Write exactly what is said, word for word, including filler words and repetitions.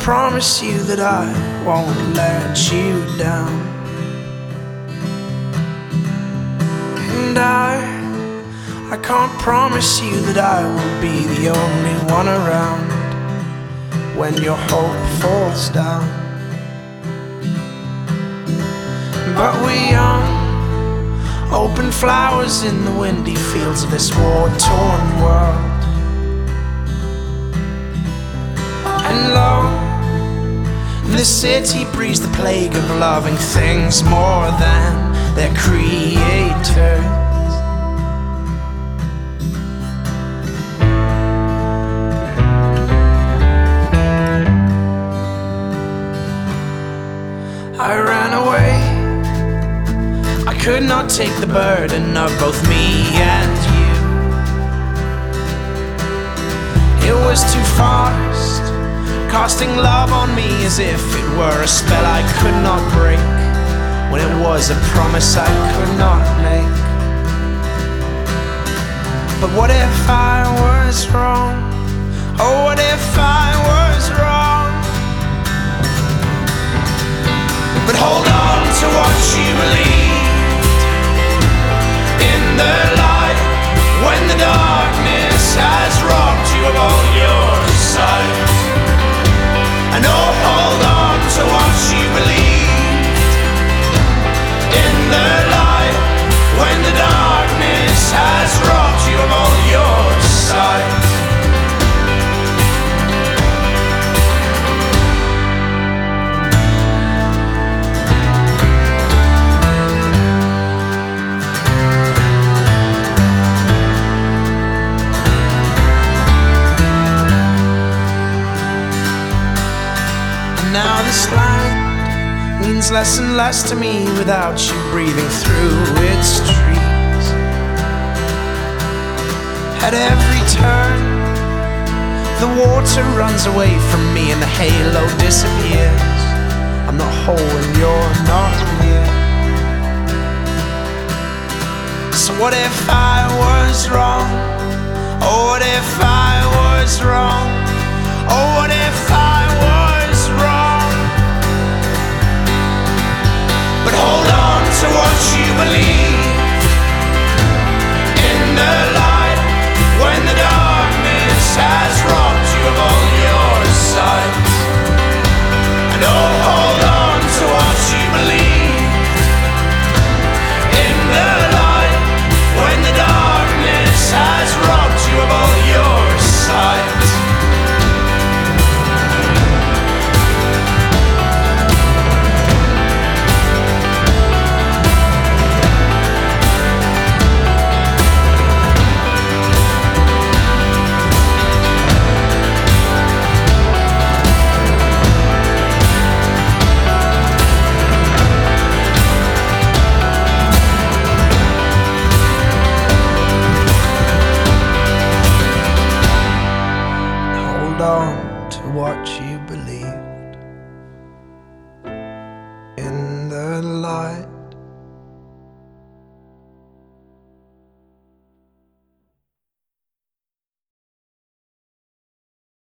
promise you that I won't let you down. And I, I can't promise you that I will be the only one around when your hope falls down. But we young, open flowers in the windy fields of this war-torn world. And lo, the city breathes the plague of loving things more than their creators. I ran away, I could not take the burden of both me and you. It was too fast, casting love on me as if it were a spell I could not break, when it was a promise I could not make. But what if I was wrong? Oh, what if I was wrong? But hold on to what you believed in the light, when the darkness has robbed you of all your sight. And oh, hold on to what you believed in the light, when the darkness has robbed you of all your sight. Now this land means less and less to me without you breathing through its trees. At every turn, the water runs away from me and the halo disappears. I'm not whole and you're not here. So what if I was wrong? Oh, what if I was wrong? Oh, what if